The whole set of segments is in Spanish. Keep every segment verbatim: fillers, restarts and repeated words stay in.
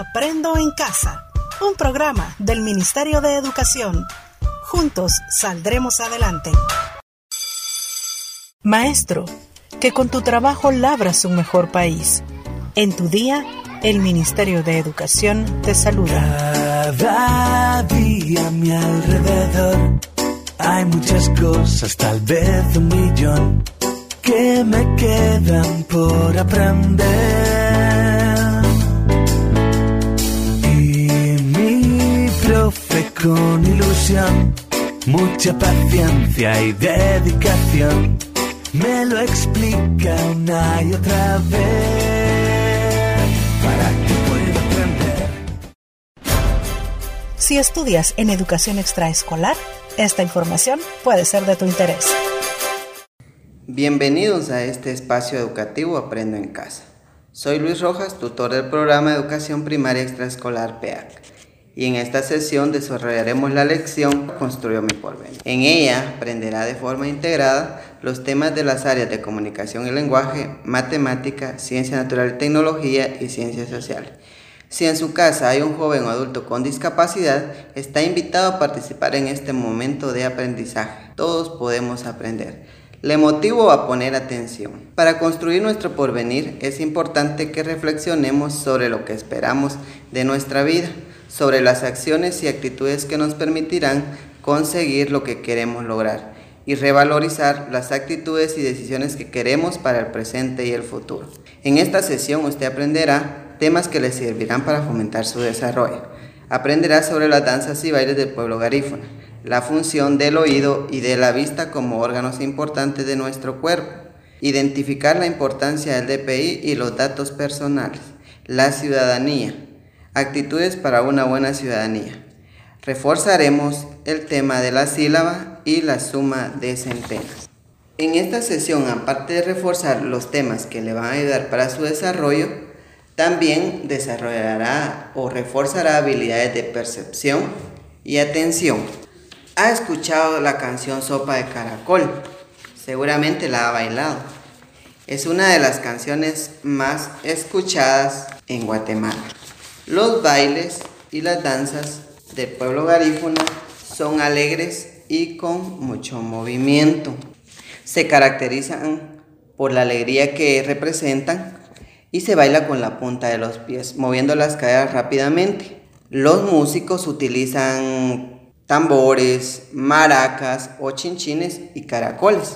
Aprendo en Casa, un programa del Ministerio de Educación. Juntos saldremos adelante. Maestro, que con tu trabajo labras un mejor país. En tu día, el Ministerio de Educación te saluda. Cada día a mi alrededor hay muchas cosas, tal vez un millón, que me quedan por aprender. Y mi profe con ilusión, mucha paciencia y dedicación, me lo explica una y otra vez para que pueda aprender. Si estudias en educación extraescolar, esta información puede ser de tu interés. Bienvenidos a este espacio educativo Aprendo en Casa. Soy Luis Rojas, tutor del programa de Educación Primaria Extraescolar P E A C, y en esta sesión desarrollaremos la lección Construyo mi porvenir. En ella aprenderá de forma integrada los temas de las áreas de comunicación y lenguaje, matemática, ciencia natural y tecnología y ciencias sociales. Si en su casa hay un joven o adulto con discapacidad, está invitado a participar en este momento de aprendizaje. Todos podemos aprender. Le motivo a poner atención. Para construir nuestro porvenir es importante que reflexionemos sobre lo que esperamos de nuestra vida, sobre las acciones y actitudes que nos permitirán conseguir lo que queremos lograr y revalorizar las actitudes y decisiones que queremos para el presente y el futuro. En esta sesión usted aprenderá temas que le servirán para fomentar su desarrollo. Aprenderá sobre las danzas y bailes del pueblo garífuna, la función del oído y de la vista como órganos importantes de nuestro cuerpo, identificar la importancia del D P I y los datos personales, la ciudadanía, actitudes para una buena ciudadanía. Reforzaremos el tema de la sílaba y la suma de centenas. En esta sesión, aparte de reforzar los temas que le van a ayudar para su desarrollo, también desarrollará o reforzará habilidades de percepción y atención. ¿Ha escuchado la canción Sopa de Caracol? Seguramente la ha bailado. Es una de las canciones más escuchadas en Guatemala. Los bailes y las danzas del pueblo garífuna son alegres y con mucho movimiento. Se caracterizan por la alegría que representan y se baila con la punta de los pies, moviendo las caderas rápidamente. Los músicos utilizan tambores, maracas o chinchines y caracoles.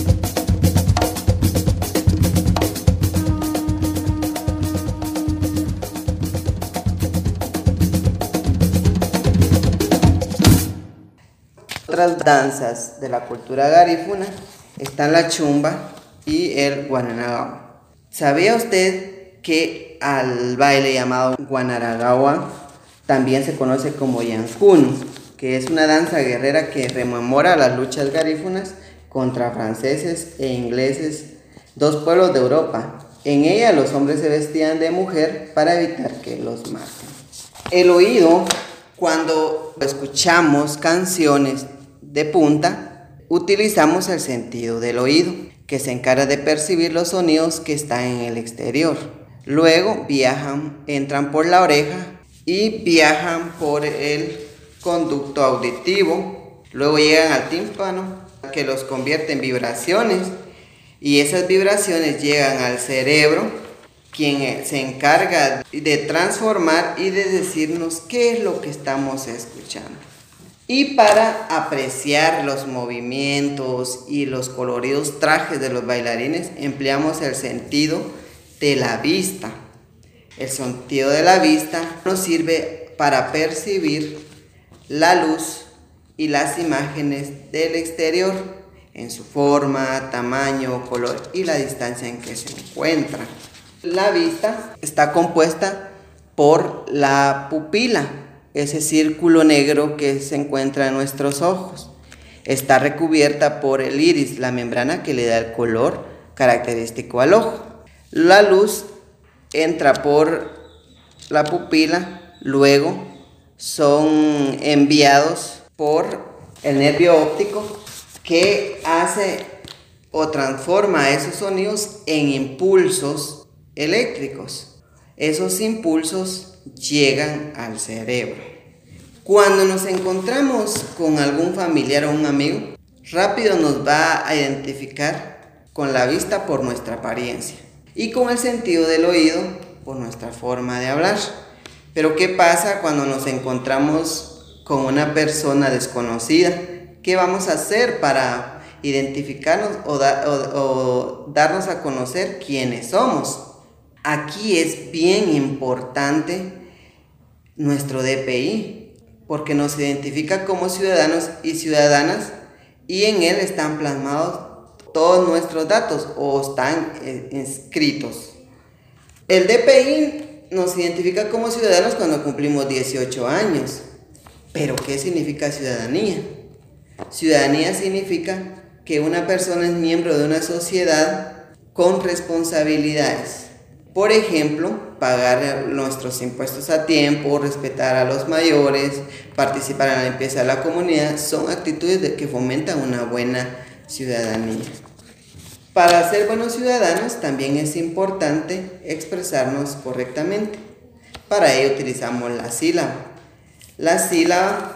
Otras danzas de la cultura garífuna están la chumba y el guananagua. ¿Sabía usted que al baile llamado guanaragawa también se conoce como yancuno, que es una danza guerrera que rememora las luchas garífunas contra franceses e ingleses, dos pueblos de Europa? En ella los hombres se vestían de mujer para evitar que los maten. El oído, cuando escuchamos canciones de punta, utilizamos el sentido del oído, que se encarga de percibir los sonidos que están en el exterior. Luego viajan, entran por la oreja y viajan por el conducto auditivo. Luego llegan al tímpano, que los convierte en vibraciones, y esas vibraciones llegan al cerebro, quien se encarga de transformar y de decirnos qué es lo que estamos escuchando. Y para apreciar los movimientos y los coloridos trajes de los bailarines, empleamos el sentido de la vista. El sentido de la vista nos sirve para percibir la luz y las imágenes del exterior en su forma, tamaño, color y la distancia en que se encuentra. La vista está compuesta por la pupila, ese círculo negro que se encuentra en nuestros ojos. Está recubierta por el iris, la membrana que le da el color característico al ojo. La luz entra por la pupila, luego son enviados por el nervio óptico, que hace o transforma esos sonidos en impulsos eléctricos. esos impulsos llegan al cerebro. Cuando nos encontramos con algún familiar o un amigo, rápido nos va a identificar con la vista por nuestra apariencia y con el sentido del oído por nuestra forma de hablar. Pero ¿qué pasa cuando nos encontramos con una persona desconocida? ¿Qué vamos a hacer para identificarnos o, da, o, o darnos a conocer quiénes somos? Aquí es bien importante nuestro D P I, porque nos identifica como ciudadanos y ciudadanas y en él están plasmados todos nuestros datos o están eh, inscritos. El D P I nos identifica como ciudadanos cuando cumplimos dieciocho años. ¿Pero qué significa ciudadanía? Ciudadanía significa que una persona es miembro de una sociedad con responsabilidades. Por ejemplo, pagar nuestros impuestos a tiempo, respetar a los mayores, participar en la limpieza de la comunidad, son actitudes de que fomentan una buena ciudadanía. Para ser buenos ciudadanos también es importante expresarnos correctamente. Para ello utilizamos la sílaba. La sílaba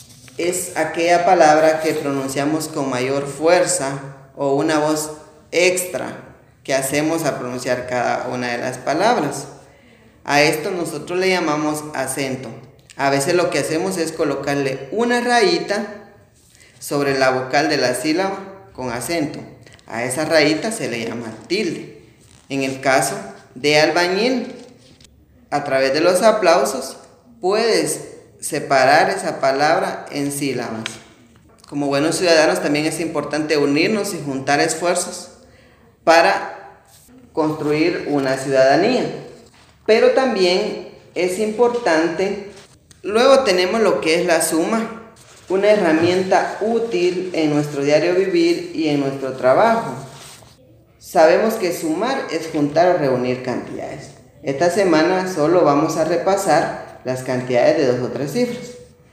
es aquella palabra que pronunciamos con mayor fuerza o una voz extra que hacemos al pronunciar cada una de las palabras. A esto nosotros le llamamos acento. A veces lo que hacemos es colocarle una rayita sobre la vocal de la sílaba con acento. A esa rayita se le llama tilde. En el caso de albañil, a través de los aplausos puedes separar esa palabra en sílabas. Como buenos ciudadanos también es importante unirnos y juntar esfuerzos para construir una ciudadanía. Pero también es importante, luego tenemos lo que es la suma, una herramienta útil en nuestro diario vivir y en nuestro trabajo. Sabemos que sumar es juntar o reunir cantidades. Esta semana solo vamos a repasar las cantidades de dos o tres cifras.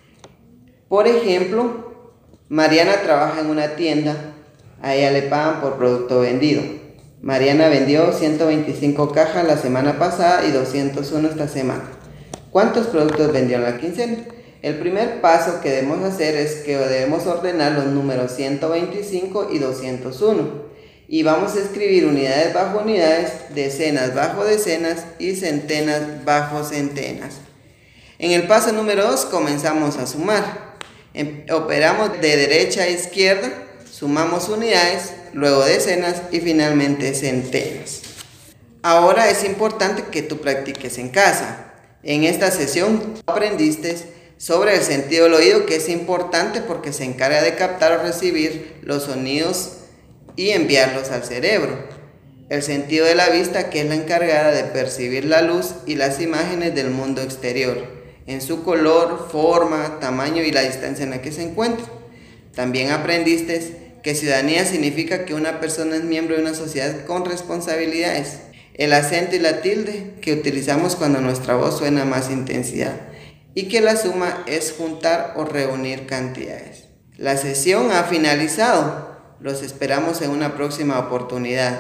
Por ejemplo, Mariana trabaja en una tienda, a ella le pagan por producto vendido. Mariana vendió ciento veinticinco cajas la semana pasada y doscientos uno esta semana. ¿Cuántos productos vendió en la quincena? El primer paso que debemos hacer es que debemos ordenar los números ciento veinticinco y doscientos uno. Y vamos a escribir unidades bajo unidades, decenas bajo decenas y centenas bajo centenas. En el paso número dos comenzamos a sumar. Operamos de derecha a izquierda, sumamos unidades, luego decenas y finalmente centenas. Ahora es importante que tú practiques en casa. En esta sesión aprendiste sobre el sentido del oído, que es importante porque se encarga de captar o recibir los sonidos y enviarlos al cerebro. El sentido de la vista, que es la encargada de percibir la luz y las imágenes del mundo exterior, en su color, forma, tamaño y la distancia en la que se encuentra. También aprendiste que ciudadanía significa que una persona es miembro de una sociedad con responsabilidades. El acento y la tilde, que utilizamos cuando nuestra voz suena a más intensidad. Y que la suma es juntar o reunir cantidades. La sesión ha finalizado. Los esperamos en una próxima oportunidad.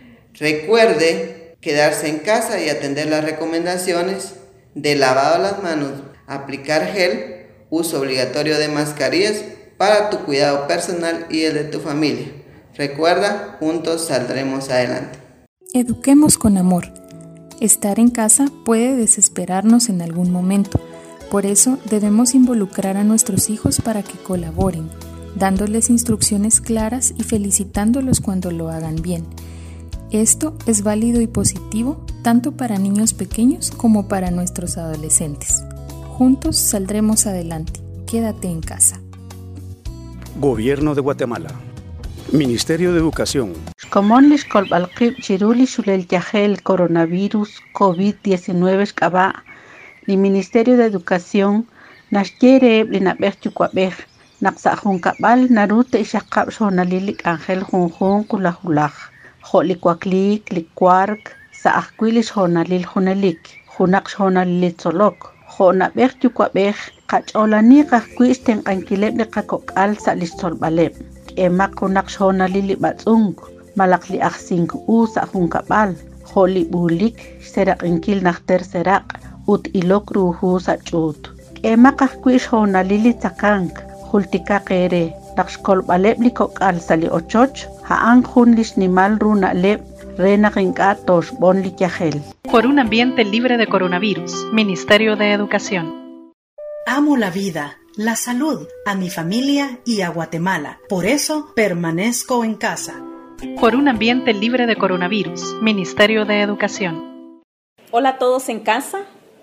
Recuerde quedarse en casa y atender las recomendaciones de lavado de las manos, aplicar gel, uso obligatorio de mascarillas para tu cuidado personal y el de tu familia. Recuerda, juntos saldremos adelante. Eduquemos con amor. Estar en casa puede desesperarnos en algún momento. Por eso debemos involucrar a nuestros hijos para que colaboren, dándoles instrucciones claras y felicitándolos cuando lo hagan bien. Esto es válido y positivo tanto para niños pequeños como para nuestros adolescentes. Juntos saldremos adelante. Quédate en casa. Gobierno de Guatemala. Ministerio de Educación. Comonlis colbalqib chiruli shulel yahel coronavirus COVID diecinueve kaba. Ni Ministerio de Educación nashkere linabech chukwabej naqsahun kabal narute ishaqab shonalilik Ángel Junjun kulahulaj jolikwaklik likwark saahkwilis honalil hunalik junak shonalilit solok jonabej chukwabej qach'olani qajkwis tenqankileb liqakok'al salissolbaleb emak junak shonalili batz'unk malakli ajsink u sahun kabal holi bulik serak inkil nakter serak ut ilok ruhu sachut. Emakah kuish hona lili takank hultika kere lakshkol balep likok al sali ochoch haan hun lish nimal runa lep rena rinkatos bon likyahel. Por un ambiente libre de coronavirus, Ministerio de Educación. Amo la vida, la salud, a mi familia y a Guatemala. Por eso permanezco en casa. Por un ambiente libre de coronavirus, Ministerio de Educación. Hola a todos en casa.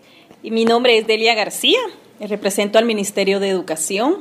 Y mi nombre es Delia García. Represento al Ministerio de Educación.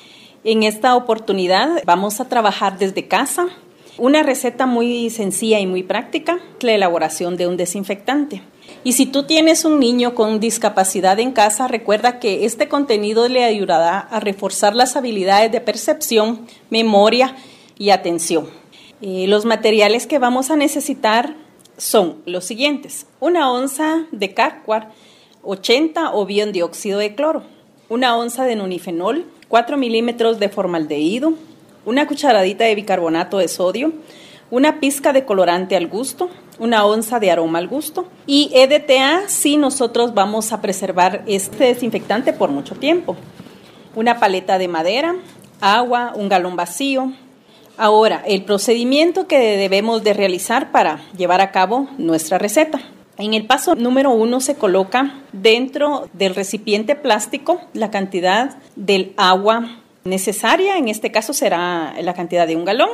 En esta oportunidad vamos a trabajar desde casa. Una receta muy sencilla y muy práctica, la elaboración de un desinfectante. Y si tú tienes un niño con discapacidad en casa, recuerda que este contenido le ayudará a reforzar las habilidades de percepción, memoria y atención. Eh, los materiales que vamos a necesitar son los siguientes: una onza de cárcuar, ochenta o bien dióxido de cloro, una onza de nonifenol, cuatro milímetros de formaldehído, una cucharadita de bicarbonato de sodio, una pizca de colorante al gusto, una onza de aroma al gusto y E D T A si nosotros vamos a preservar este desinfectante por mucho tiempo. Una paleta de madera, agua, un galón vacío. Ahora, el procedimiento que debemos de realizar para llevar a cabo nuestra receta. En el paso número uno se coloca dentro del recipiente plástico la cantidad del agua necesaria, en este caso será la cantidad de un galón.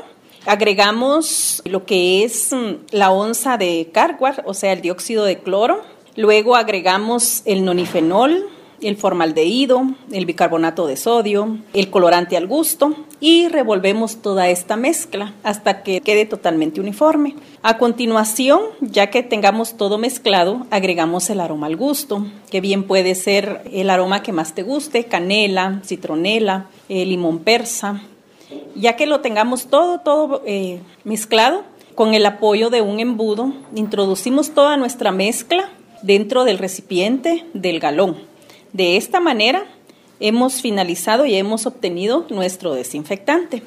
Agregamos lo que es la onza de cárcuar, o sea, el dióxido de cloro. Luego agregamos el nonifenol, el formaldehído, el bicarbonato de sodio, el colorante al gusto y revolvemos toda esta mezcla hasta que quede totalmente uniforme. A continuación, ya que tengamos todo mezclado, agregamos el aroma al gusto, que bien puede ser el aroma que más te guste: canela, citronela, eh, limón persa. Ya que lo tengamos todo, todo eh, mezclado, con el apoyo de un embudo, introducimos toda nuestra mezcla dentro del recipiente del galón. De esta manera hemos finalizado y hemos obtenido nuestro desinfectante.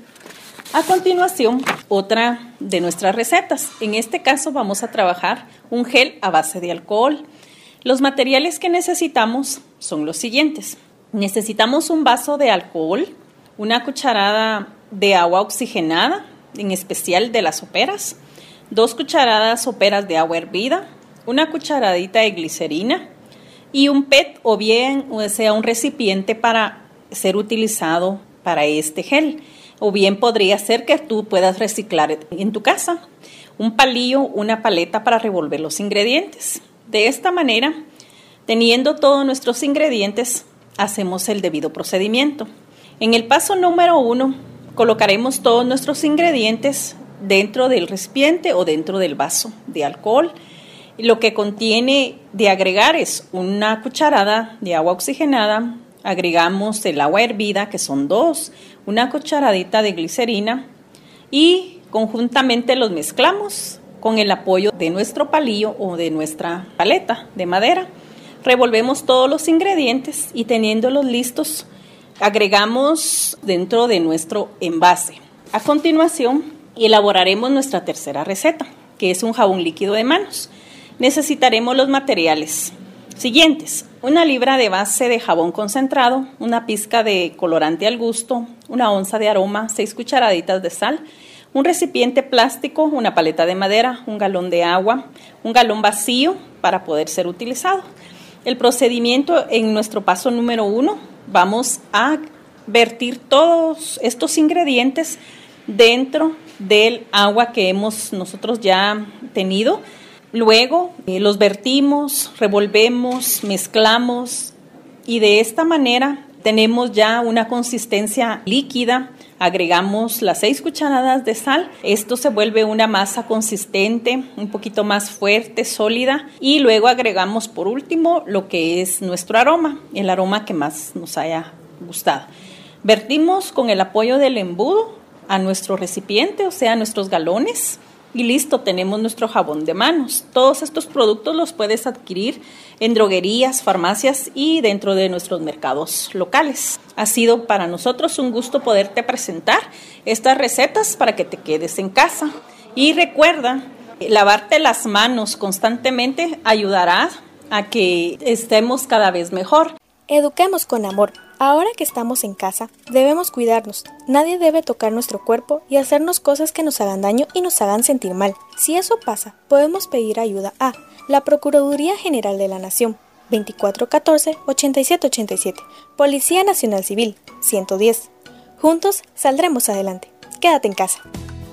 A continuación, otra de nuestras recetas. En este caso vamos a trabajar un gel a base de alcohol. Los materiales que necesitamos son los siguientes. Necesitamos un vaso de alcohol, una cucharada de agua oxigenada, en especial de las soperas, dos cucharadas soperas de agua hervida, una cucharadita de glicerina y un P E T o bien o sea un recipiente para ser utilizado para este gel. O bien podría ser que tú puedas reciclar en tu casa un palillo, una paleta para revolver los ingredientes. De esta manera, teniendo todos nuestros ingredientes, hacemos el debido procedimiento. En el paso número uno, colocaremos todos nuestros ingredientes dentro del recipiente o dentro del vaso de alcohol. Lo que contiene de agregar es una cucharada de agua oxigenada, agregamos el agua hervida, que son dos, una cucharadita de glicerina y conjuntamente los mezclamos con el apoyo de nuestro palillo o de nuestra paleta de madera. Revolvemos todos los ingredientes y teniéndolos listos, agregamos dentro de nuestro envase. A continuación, elaboraremos nuestra tercera receta, que es un jabón líquido de manos. Necesitaremos los materiales siguientes: una libra de base de jabón concentrado, una pizca de colorante al gusto, una onza de aroma, seis cucharaditas de sal, un recipiente plástico, una paleta de madera, un galón de agua, un galón vacío para poder ser utilizado. El procedimiento en nuestro paso número uno, vamos a vertir todos estos ingredientes dentro del agua que hemos nosotros ya tenido. Luego eh, los vertimos, revolvemos, mezclamos y de esta manera tenemos ya una consistencia líquida. Agregamos las seis cucharadas de sal. Esto se vuelve una masa consistente, un poquito más fuerte, sólida. Y luego agregamos por último lo que es nuestro aroma, el aroma que más nos haya gustado. Vertimos con el apoyo del embudo a nuestro recipiente, o sea, a nuestros galones. Y listo, tenemos nuestro jabón de manos. Todos estos productos los puedes adquirir en droguerías, farmacias y dentro de nuestros mercados locales. Ha sido para nosotros un gusto poderte presentar estas recetas para que te quedes en casa. Y recuerda Lavarte las manos constantemente ayudará a que estemos cada vez mejor. Eduquemos con amor. Ahora que estamos en casa, debemos cuidarnos. Nadie debe tocar nuestro cuerpo y hacernos cosas que nos hagan daño y nos hagan sentir mal. Si eso pasa, podemos pedir ayuda a la Procuraduría General de la Nación, veinticuatro catorce ochenta y siete ochenta y siete, Policía Nacional Civil, ciento diez. Juntos saldremos adelante. Quédate en casa.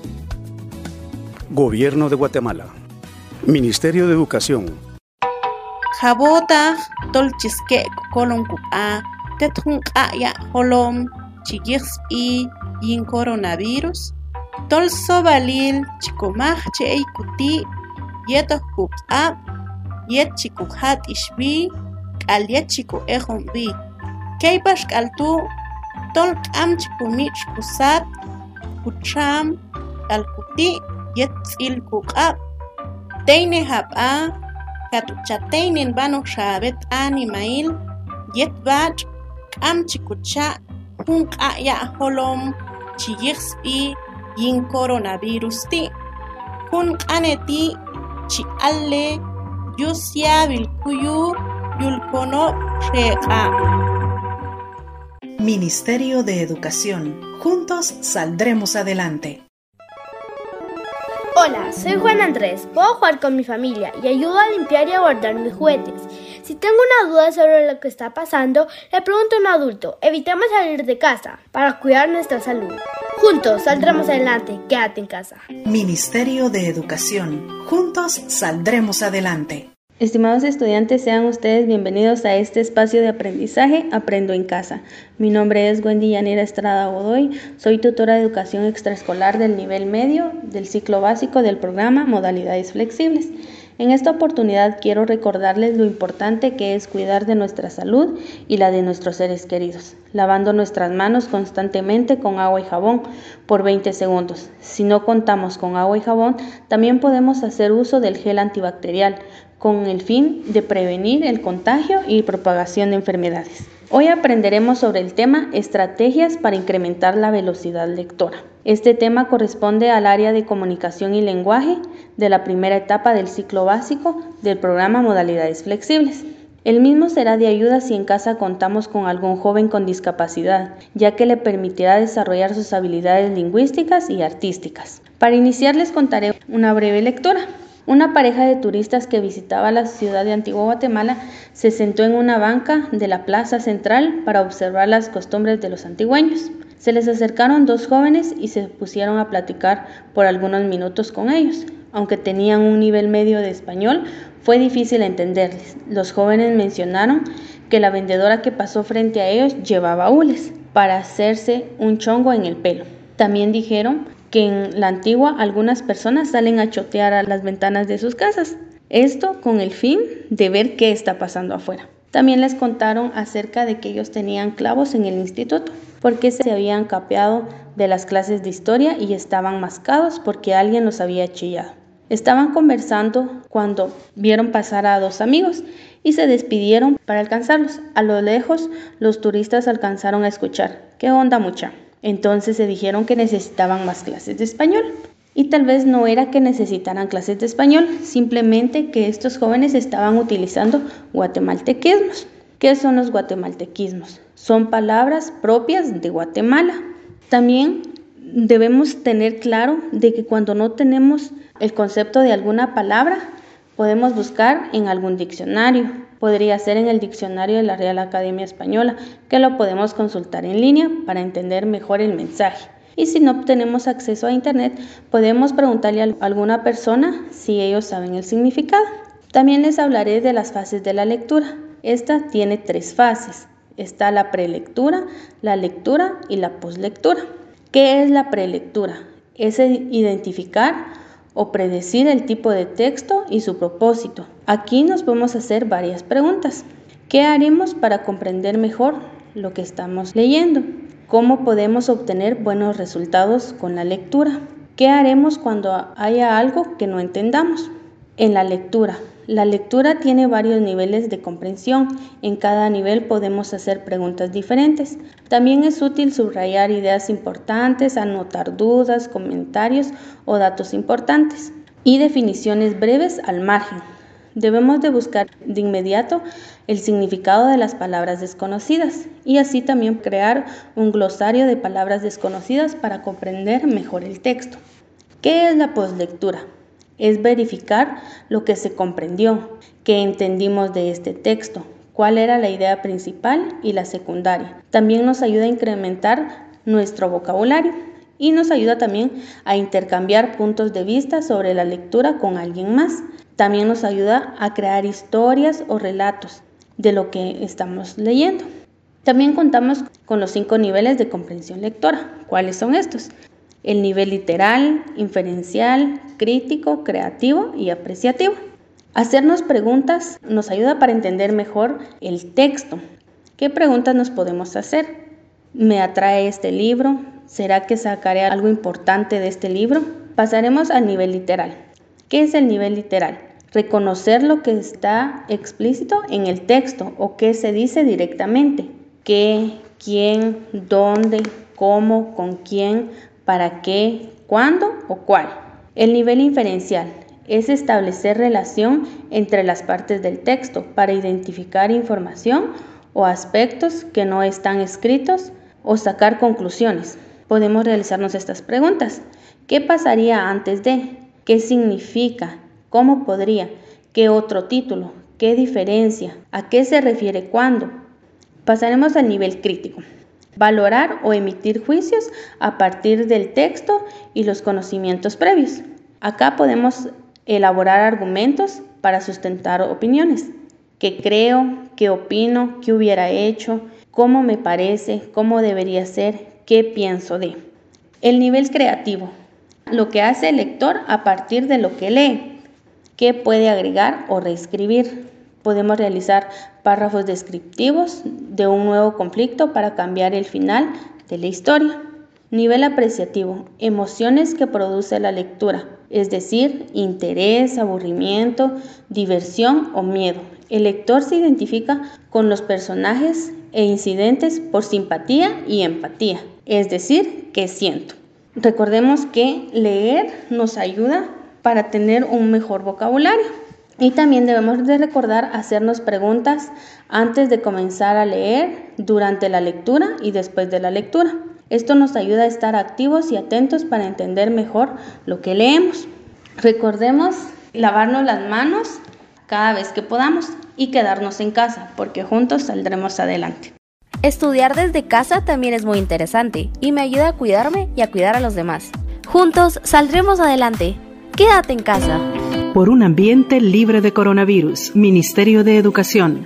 Gobierno de Guatemala. Ministerio de Educación. Jabota tolchisque kolon kupa tetun ya holom chigix y yin coronavirus tol sobalil chikomaj chei kuti yeto kupa yet chikuhat ishbi al yet chiku ejon bi keibash kaltu tol am chikumich kusat kucham al kuti yet il kupa teine haba katuchateinen bano shabet animail yet bach am chikucha hun ya holom chiyixbi yin coronavirus ti hun aneti chi alle yusya bilkuyu yulkono sheka. Ministerio de Educación. Juntos saldremos adelante. Hola, soy Juan Andrés. Puedo jugar con mi familia y ayudo a limpiar y a guardar mis juguetes. Si tengo una duda sobre lo que está pasando, le pregunto a un adulto. Evitemos salir de casa para cuidar nuestra salud. Juntos saldremos adelante. Quédate en casa. Ministerio de Educación. Juntos saldremos adelante. Estimados estudiantes, sean ustedes bienvenidos a este espacio de aprendizaje Aprendo en Casa. Mi nombre es Wendy Yanira Estrada Godoy, soy tutora de educación extraescolar del nivel medio del ciclo básico del programa Modalidades Flexibles. En esta oportunidad quiero recordarles lo importante que es cuidar de nuestra salud y la de nuestros seres queridos, lavando nuestras manos constantemente con agua y jabón por veinte segundos. Si no contamos con agua y jabón, también podemos hacer uso del gel antibacterial, con el fin de prevenir el contagio y propagación de enfermedades. Hoy aprenderemos sobre el tema Estrategias para incrementar la velocidad lectora. Este tema corresponde al área de comunicación y lenguaje de la primera etapa del ciclo básico del programa Modalidades Flexibles. El mismo será de ayuda si en casa contamos con algún joven con discapacidad, ya que le permitirá desarrollar sus habilidades lingüísticas y artísticas. Para iniciar les contaré una breve lectura. Una pareja de turistas que visitaba la ciudad de Antigua Guatemala se sentó en una banca de la plaza central para observar las costumbres de los antigüeños. Se les acercaron dos jóvenes y se pusieron a platicar por algunos minutos con ellos. Aunque tenían un nivel medio de español, fue difícil entenderles. Los jóvenes mencionaron que la vendedora que pasó frente a ellos llevaba hules para hacerse un chongo en el pelo. También dijeron que en la antigua algunas personas salen a chotear a las ventanas de sus casas. Esto con el fin de ver qué está pasando afuera. También les contaron acerca de que ellos tenían clavos en el instituto, porque se habían capeado de las clases de historia y estaban mascados porque alguien los había chillado. Estaban conversando cuando vieron pasar a dos amigos y se despidieron para alcanzarlos. A lo lejos, los turistas alcanzaron a escuchar: ¿qué onda, mucha? Entonces se dijeron que necesitaban más clases de español. Y tal vez no era que necesitaran clases de español, simplemente que estos jóvenes estaban utilizando guatemaltequismos. ¿Qué son los guatemaltequismos? Son palabras propias de Guatemala. También debemos tener claro de que cuando no tenemos el concepto de alguna palabra, podemos buscar en algún diccionario. Podría ser en el diccionario de la Real Academia Española, que lo podemos consultar en línea para entender mejor el mensaje. Y si no tenemos acceso a internet, podemos preguntarle a alguna persona si ellos saben el significado. También les hablaré de las fases de la lectura. Esta tiene tres fases. Está la prelectura, la lectura y la poslectura. ¿Qué es la prelectura? Es identificar o predecir el tipo de texto y su propósito. Aquí nos podemos hacer varias preguntas. ¿Qué haremos para comprender mejor lo que estamos leyendo? ¿Cómo podemos obtener buenos resultados con la lectura? ¿Qué haremos cuando haya algo que no entendamos? En la lectura. La lectura tiene varios niveles de comprensión. En cada nivel podemos hacer preguntas diferentes. También es útil subrayar ideas importantes, anotar dudas, comentarios o datos importantes. y definiciones breves al margen. Debemos de buscar de inmediato el significado de las palabras desconocidas y así también crear un glosario de palabras desconocidas para comprender mejor el texto. ¿Qué es la poslectura? Es verificar lo que se comprendió, qué entendimos de este texto, cuál era la idea principal y la secundaria. También nos ayuda a incrementar nuestro vocabulario y nos ayuda también a intercambiar puntos de vista sobre la lectura con alguien más. También nos ayuda a crear historias o relatos de lo que estamos leyendo. También contamos con los cinco niveles de comprensión lectora. ¿Cuáles son estos? El nivel literal, inferencial, crítico, creativo y apreciativo. Hacernos preguntas nos ayuda para entender mejor el texto. ¿Qué preguntas nos podemos hacer? ¿Me atrae este libro? ¿Será que sacaré algo importante de este libro? Pasaremos al nivel literal. ¿Qué es el nivel literal? Reconocer lo que está explícito en el texto o qué se dice directamente. ¿Qué? ¿Quién? ¿Dónde? ¿Cómo? ¿Con quién? ¿Para qué? ¿Cuándo? ¿O cuál? El nivel inferencial es establecer relación entre las partes del texto para identificar información o aspectos que no están escritos o sacar conclusiones. Podemos realizarnos estas preguntas. ¿Qué pasaría antes de? ¿Qué significa? ¿Cómo podría? ¿Qué otro título? ¿Qué diferencia? ¿A qué se refiere cuándo? Pasaremos al nivel crítico. Valorar o emitir juicios a partir del texto y los conocimientos previos. Acá podemos elaborar argumentos para sustentar opiniones. ¿Qué creo? ¿Qué opino? ¿Qué hubiera hecho? ¿Cómo me parece? ¿Cómo debería ser? ¿Qué pienso de? El nivel creativo. Lo que hace el lector a partir de lo que lee. ¿Qué puede agregar o reescribir? Podemos realizar párrafos descriptivos de un nuevo conflicto para cambiar el final de la historia. Nivel apreciativo. Emociones que produce la lectura, es decir, interés, aburrimiento, diversión o miedo. El lector se identifica con los personajes e incidentes por simpatía y empatía, es decir, ¿qué siento? Recordemos que leer nos ayuda para tener un mejor vocabulario. Y también debemos de recordar hacernos preguntas antes de comenzar a leer, durante la lectura y después de la lectura. Esto nos ayuda a estar activos y atentos para entender mejor lo que leemos. Recordemos lavarnos las manos cada vez que podamos y quedarnos en casa, porque juntos saldremos adelante. Estudiar desde casa también es muy interesante y me ayuda a cuidarme y a cuidar a los demás. Juntos saldremos adelante. Quédate en casa. Por un ambiente libre de coronavirus, Ministerio de Educación.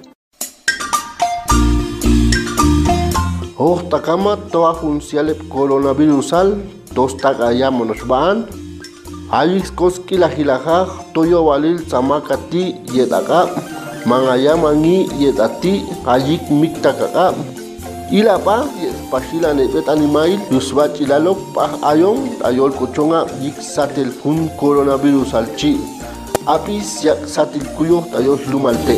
Ohtakama toa funcional coronavirusal, dos tagayamonos van. Alis koski la hilajaj, toyo valil samakati yedaka, mangayamangi yedati, ayik miktakaka. Ilapa, yespashila nebet animail, yusbachilalok pah ayon, ayol kuchonga yik satel hun coronavirus alchi. Apis yak satil kuyo tayol lumalte.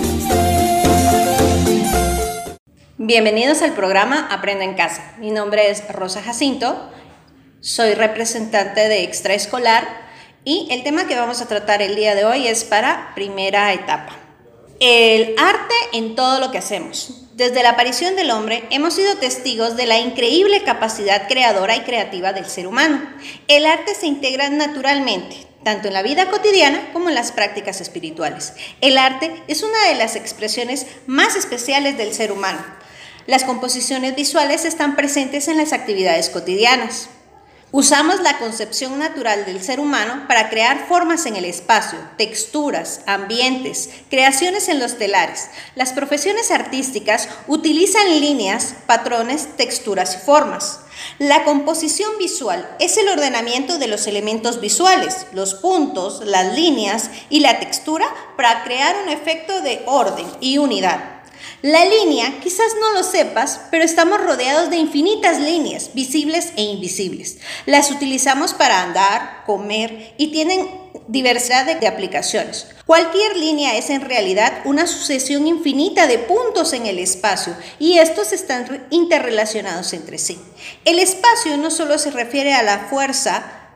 Bienvenidos al programa Aprendo en Casa. Mi nombre es Rosa Jacinto, soy representante de extraescolar y el tema que vamos a tratar el día de hoy es para primera etapa. El arte en todo lo que hacemos. Desde la aparición del hombre hemos sido testigos de la increíble capacidad creadora y creativa del ser humano. El arte se integra naturalmente, tanto en la vida cotidiana como en las prácticas espirituales. El arte es una de las expresiones más especiales del ser humano. Las composiciones visuales están presentes en las actividades cotidianas. Usamos la concepción natural del ser humano para crear formas en el espacio, texturas, ambientes, creaciones en los telares. Las profesiones artísticas utilizan líneas, patrones, texturas y formas. La composición visual es el ordenamiento de los elementos visuales, los puntos, las líneas y la textura para crear un efecto de orden y unidad. La línea, quizás no lo sepas, pero estamos rodeados de infinitas líneas, visibles e invisibles. Las utilizamos para andar, comer y tienen diversidad de, de aplicaciones. Cualquier línea es en realidad una sucesión infinita de puntos en el espacio y estos están interrelacionados entre sí. El espacio no solo se refiere a la fuerza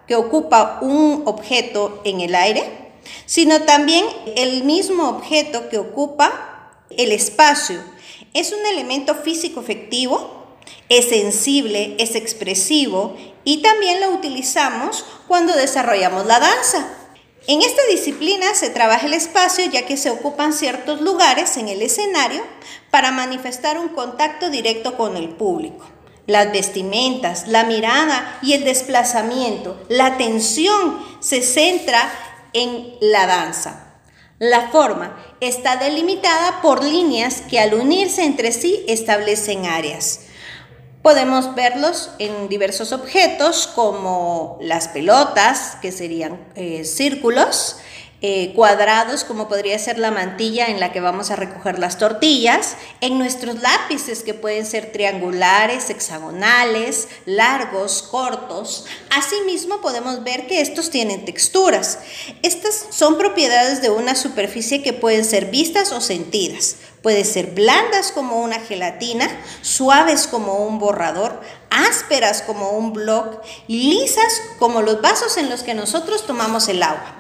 que ocupa un objeto en el aire, sino también el mismo objeto que ocupa el espacio. Es un elemento físico efectivo, es sensible, es expresivo y también lo utilizamos cuando desarrollamos la danza. En esta disciplina se trabaja el espacio ya que se ocupan ciertos lugares en el escenario para manifestar un contacto directo con el público. Las vestimentas, la mirada y el desplazamiento, la atención se centra en la danza. La forma está delimitada por líneas que al unirse entre sí establecen áreas. Podemos verlos en diversos objetos como las pelotas, que serían eh, círculos, eh, cuadrados, como podría ser la mantilla en la que vamos a recoger las tortillas, en nuestros lápices, que pueden ser triangulares, hexagonales, largos, cortos. Asimismo, podemos ver que estos tienen texturas. Estas son propiedades de una superficie que pueden ser vistas o sentidas. Pueden ser blandas como una gelatina, suaves como un borrador, ásperas como un bloc y lisas como los vasos en los que nosotros tomamos el agua.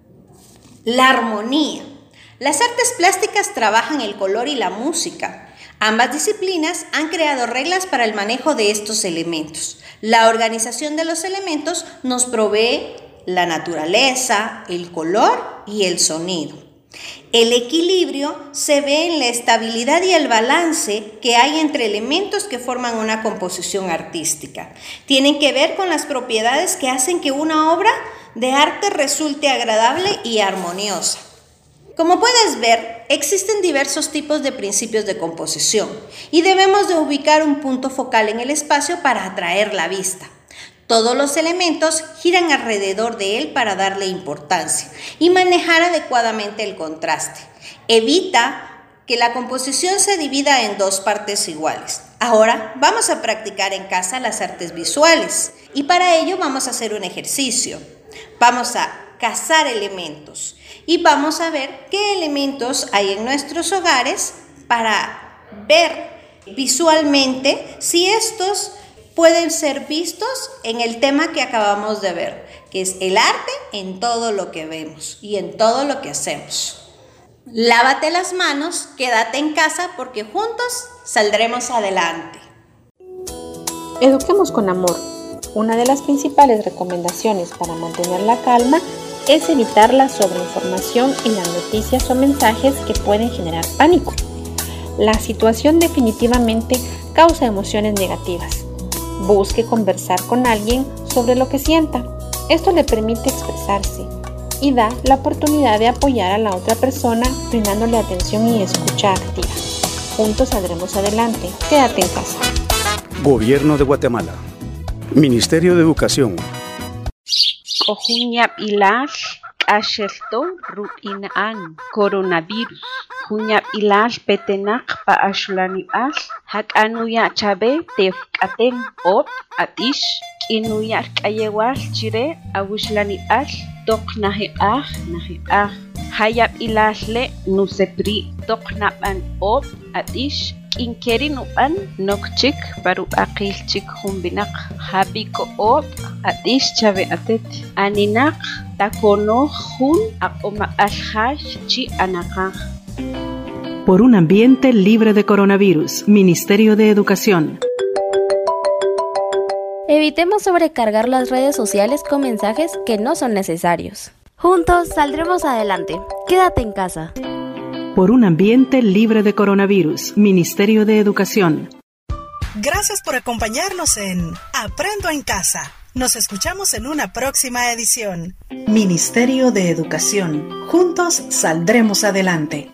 La armonía. Las artes plásticas trabajan el color y la música. Ambas disciplinas han creado reglas para el manejo de estos elementos. La organización de los elementos nos provee la naturaleza, el color y el sonido. El equilibrio se ve en la estabilidad y el balance que hay entre elementos que forman una composición artística. Tienen que ver con las propiedades que hacen que una obra de arte resulte agradable y armoniosa. Como puedes ver, existen diversos tipos de principios de composición y debemos de ubicar un punto focal en el espacio para atraer la vista. Todos los elementos giran alrededor de él para darle importancia y manejar adecuadamente el contraste. Evita que la composición se divida en dos partes iguales. Ahora vamos a practicar en casa las artes visuales y para ello vamos a hacer un ejercicio. Vamos a cazar elementos y vamos a ver qué elementos hay en nuestros hogares para ver visualmente si estos pueden ser vistos en el tema que acabamos de ver, que es el arte en todo lo que vemos y en todo lo que hacemos. Lávate las manos, quédate en casa porque juntos saldremos adelante. Eduquemos con amor. Una de las principales recomendaciones para mantener la calma es evitar la sobreinformación en las noticias o mensajes que pueden generar pánico. La situación definitivamente causa emociones negativas. Busque conversar con alguien sobre lo que sienta. Esto le permite expresarse y da la oportunidad de apoyar a la otra persona brindándole atención y escucha activa. Juntos saldremos adelante. Quédate en casa. Gobierno de Guatemala. Ministerio de Educación. Ojuñap ilal ashelto ruinan coronavirus. Juñap ilal petenak pa ashulani al hak anuya chabe tefkaten op atish inuya kayewal chire awuslani al toknahi ah nahi ah hayap ilal le nusepri toknaban op atish inkeri nupan nokchik paru aqilchik humbinak habiko op atish chabe atet aninak takono hun aqoma alhash chi anakaj. Por un ambiente libre de coronavirus, Ministerio de Educación. Evitemos sobrecargar las redes sociales con mensajes que no son necesarios. Juntos saldremos adelante. Quédate en casa. Por un ambiente libre de coronavirus, Ministerio de Educación. Gracias por acompañarnos en Aprendo en Casa. Nos escuchamos en una próxima edición. Ministerio de Educación. Juntos saldremos adelante.